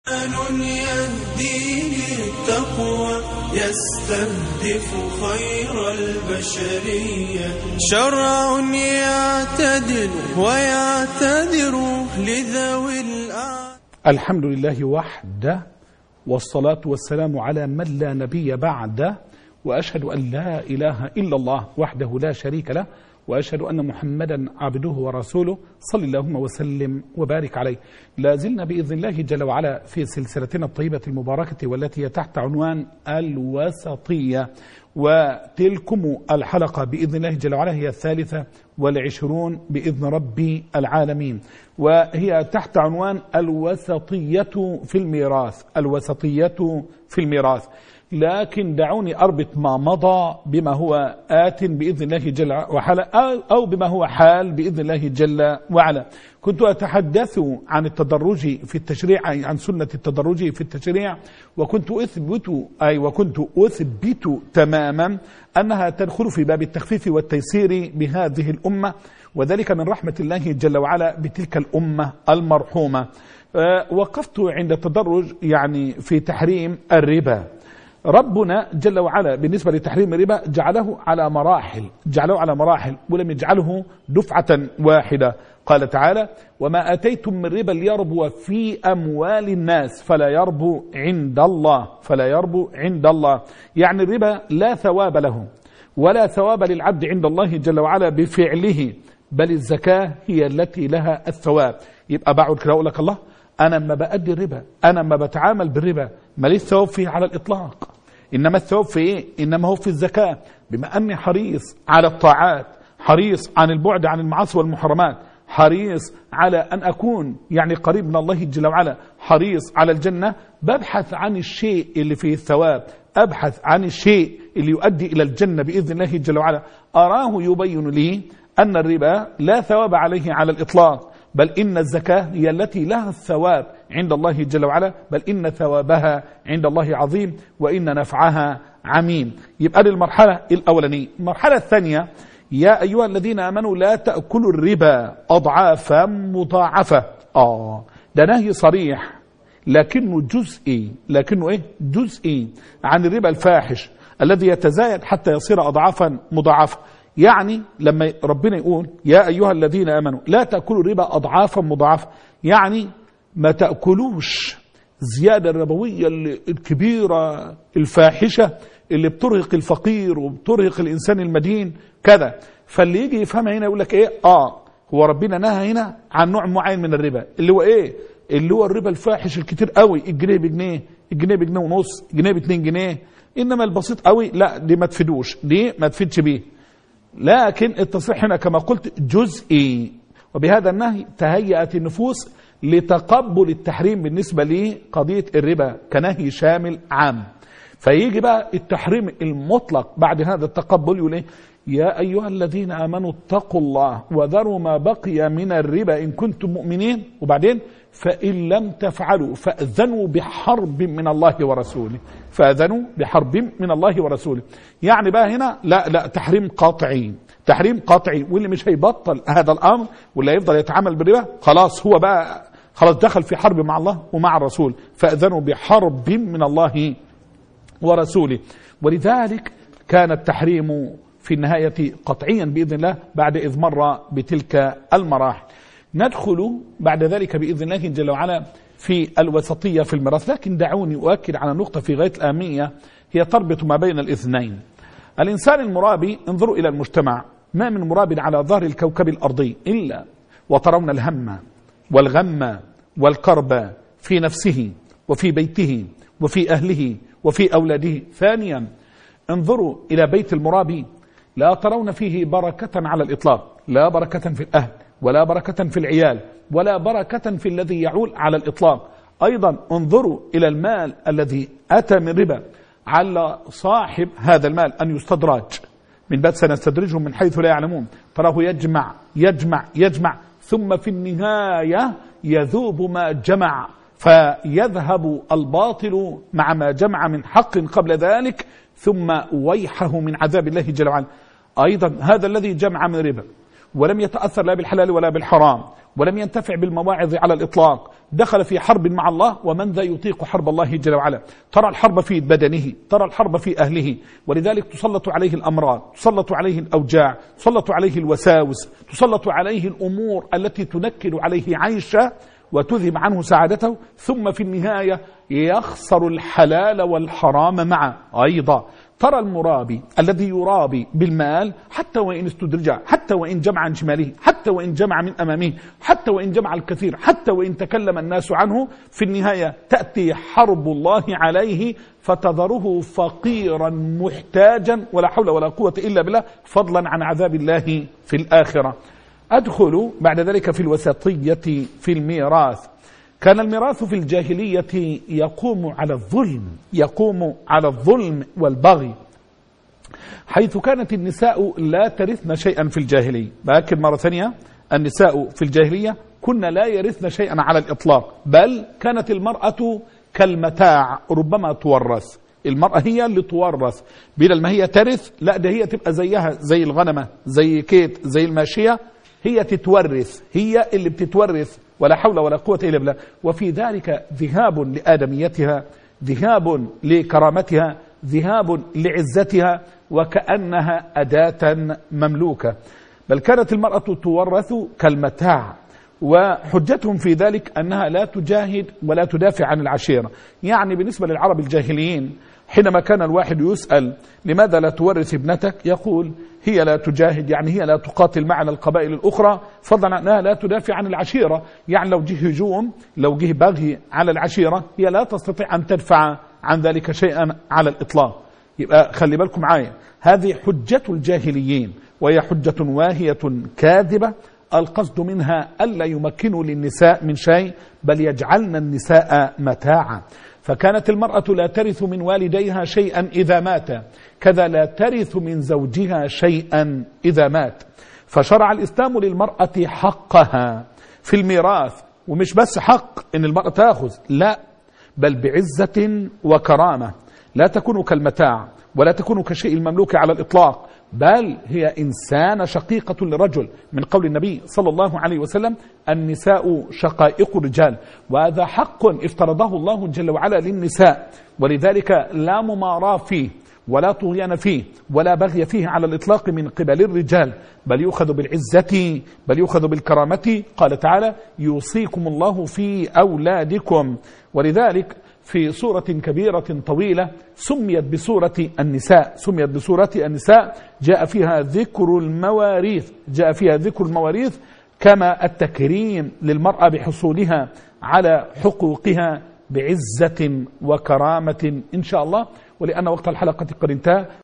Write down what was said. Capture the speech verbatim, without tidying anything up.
يهدي للتقوى يستهدف خير البشرية، شرع يعتدل ويعتذر لذوي الأعداء. الحمد لله وحده، والصلاة والسلام على من لا نبي بعده، وأشهد أن لا إله إلا الله وحده لا شريك له، وأشهد أن محمدا عبده ورسوله، صلى اللهم وسلم وبارك عليه. لا زلنا بإذن الله جل وعلا في سلسلتنا الطيبة المباركة والتي هي تحت عنوان الوسطية، وتلكم الحلقة بإذن الله جل وعلا هي الثالثة والعشرون بإذن رب العالمين، وهي تحت عنوان الوسطية في الميراث. الوسطية في الميراث، لكن دعوني أربط ما مضى بما هو آت بإذن الله جل وعلا، أو بما هو حال بإذن الله جل وعلا. كنت أتحدث عن التدرج في التشريع، عن سنة التدرج في التشريع، وكنت أثبت أي وكنت أثبت تماما أنها تدخل في باب التخفيف والتيسير بهذه الأمة، وذلك من رحمة الله جل وعلا بتلك الأمة المرحومة. وقفت عند التدرج يعني في تحريم الربا. ربنا جل وعلا بالنسبة لتحريم الربا جعله على مراحل، جعله على مراحل ولم يجعله دفعة واحدة. قال تعالى: وما أتيتم من ربا ليربو في أموال الناس فلا يربو عند الله، فلا يربو عند الله. يعني الربا لا ثواب له ولا ثواب للعبد عند الله جل وعلا بفعله، بل الزكاة هي التي لها الثواب. يبقى بعد كده أقول لك الله، أنا ما بأدي الربا، أنا ما بتعامل بالربا، ما ليس الثواب فيه على الإطلاق، إنما الثواب في إيه؟ إنما هو في الزكاة. بما أني حريص على الطاعات، حريص عن البعد عن المعاصي والمحرمات، حريص على أن أكون يعني قريب من الله جل وعلا، حريص على الجنة، ببحث عن الشيء اللي فيه الثواب، أبحث عن الشيء اللي يؤدي إلى الجنة بإذن الله جل وعلا. أراه يبين لي أن الربا لا ثواب عليه على الإطلاق، بل إن الزكاة هي التي لها الثواب عند الله جل وعلا، بل إن ثوابها عند الله عظيم وإن نفعها عميم. يبقى للمرحلة الأولانية. المرحلة الثانية: يا أيها الذين آمنوا لا تأكلوا الربا أضعافا مضاعفة. آه ده نهي صريح، لكنه جزئي، لكنه إيه؟ جزئي عن الربا الفاحش الذي يتزايد حتى يصير أضعافا مضاعفة. يعني لما ربنا يقول يا أيها الذين آمنوا لا تأكلوا الربا أضعافا مضاعفة، يعني ما تأكلوش زيادة الربوية الكبيرة الفاحشة اللي بترهق الفقير وبترهق الإنسان المدين كذا. فاللي يجي يفهمها هنا يقول لك إيه؟ آه هو ربنا نهى هنا عن نوع معين من الربا، اللي هو إيه؟ اللي هو الربا الفاحش الكتير قوي، الجنيه بجنيه، الجنيه بجنيه ونص، الجنيه باتنين جنيه. إنما البسيط قوي لا، دي ما تفيدوش، دي ما تفيدش بيه. لكن التصريح هنا كما قلت جزئي، وبهذا النهي تهيأت النفوس لتقبل التحريم بالنسبة لقضية الربا كنهي شامل عام. فيجي بقى التحريم المطلق بعد هذا التقبل، يقول ايه؟ يا أيها الذين آمنوا اتقوا الله وذروا ما بقي من الربا إن كنتم مؤمنين، وبعدين فإن لم تفعلوا فأذنوا بحرب من الله ورسوله، فأذنوا بحرب من الله ورسوله. يعني بقى هنا لا لا تحريم قاطعي، تحريم قاطعي، واللي مش هيبطل هذا الأمر واللي هيفضل يتعامل بالربا خلاص هو بقى خلاص دخل في حرب مع الله ومع الرسول، فأذنوا بحرب من الله ورسوله. ولذلك كان التحريم في النهاية قطعيا بإذن الله بعد إذ مر بتلك المراحل. ندخل بعد ذلك بإذن الله جل وعلا في الوسطية في الميراث، لكن دعوني أؤكد على نقطة في غاية الأهمية هي تربط ما بين الاثنين. الإنسان المرابي، انظروا إلى المجتمع، ما من مراب على ظهر الكوكب الأرضي إلا وترون الهم والغم والكرب في نفسه وفي بيته وفي أهله وفي أولاده. ثانيا انظروا إلى بيت المرابي، لا ترون فيه بركة على الإطلاق، لا بركة في الأهل ولا بركة في العيال ولا بركة في الذي يعول على الإطلاق. أيضا انظروا إلى المال الذي أتى من ربا، على صاحب هذا المال أن يستدرج من بعد سنستدرجهم من حيث لا يعلمون، تراه يجمع يجمع يجمع ثم في النهاية يذوب ما جمع، فيذهب الباطل مع ما جمع من حق قبل ذلك، ثم ويحه من عذاب الله جل وعلا. أيضا هذا الذي جمع من ربا ولم يتأثر لا بالحلال ولا بالحرام، ولم ينتفع بالمواعظ على الإطلاق، دخل في حرب مع الله. ومن ذا يطيق حرب الله جل وعلا؟ ترى الحرب في بدنه، ترى الحرب في أهله، ولذلك تسلط عليه الأمراض، تسلط عليه الأوجاع، تسلط عليه الوساوس، تسلط عليه الأمور التي تنكد عليه عيشه وتذهب عنه سعادته، ثم في النهاية يخسر الحلال والحرام معه أيضا. ترى المرابي الذي يرابي بالمال حتى وإن استدرج، حتى وإن جمع عن شماله، حتى وإن جمع من أمامه، حتى وإن جمع الكثير، حتى وإن تكلم الناس عنه، في النهاية تأتي حرب الله عليه فتذره فقيرا محتاجا ولا حول ولا قوة إلا بالله، فضلا عن عذاب الله في الآخرة. أدخل بعد ذلك في الوسطية في الميراث. كان الميراث في الجاهلية يقوم على الظلم، يقوم على الظلم والبغي، حيث كانت النساء لا ترثن شيئا في الجاهلية. بأكد مرة ثانية، النساء في الجاهلية كنا لا يرثن شيئا على الإطلاق، بل كانت المرأة كالمتاع ربما تورث. المرأة هي اللي تورث، بدل ما هي ترث لا ده هي تبقى زيها زي الغنمة، زي كيت، زي الماشية، هي تتورث، هي اللي بتتورث ولا حول ولا قوة إلا بالله. وفي ذلك ذهاب لآدميتها، ذهاب لكرامتها، ذهاب لعزتها، وكأنها أداة مملوكة. بل كانت المرأة تورث كالمتاع، وحجتهم في ذلك أنها لا تجاهد ولا تدافع عن العشيرة. يعني بالنسبة للعرب الجاهليين حينما كان الواحد يسأل لماذا لا تورث ابنتك، يقول هي لا تجاهد، يعني هي لا تقاتل معنا القبائل الأخرى، فضلا عنها لا تدافع عن العشيرة. يعني لو جه هجوم، لو جه بغي على العشيرة، هي لا تستطيع أن تدفع عن ذلك شيئا على الإطلاق. يبقى خلي بالكم معايا، هذه حجة الجاهليين، وهي حجة واهية كاذبة. القصد منها ألا يمكنوا للنساء من شيء، بل يجعلن النساء متاعا. فكانت المرأة لا ترث من والديها شيئا إذا مات، كذا لا ترث من زوجها شيئا إذا مات. فشرع الإسلام للمرأة حقها في الميراث، ومش بس حق إن المرأة تأخذ، لا، بل بعزة وكرامة، لا تكون كالمتاع ولا تكون كشيء المملوك على الإطلاق، بل هي إنسانة شقيقة للرجل، من قول النبي صلى الله عليه وسلم النساء شقائق الرجال. وهذا حق افترضه الله جل وعلا للنساء، ولذلك لا مماراة فيه ولا طغيان فيه ولا بغي فيه على الإطلاق من قبل الرجال، بل يؤخذ بالعزة، بل يؤخذ بالكرامة. قال تعالى يوصيكم الله في أولادكم. ولذلك في سورة كبيرة طويلة سميت بسورة النساء، سميت بسورة النساء، جاء فيها ذكر المواريث، جاء فيها ذكر المواريث كما التكريم للمرأة بحصولها على حقوقها بعزة وكرامة إن شاء الله. ولأن وقت الحلقة قد انتهى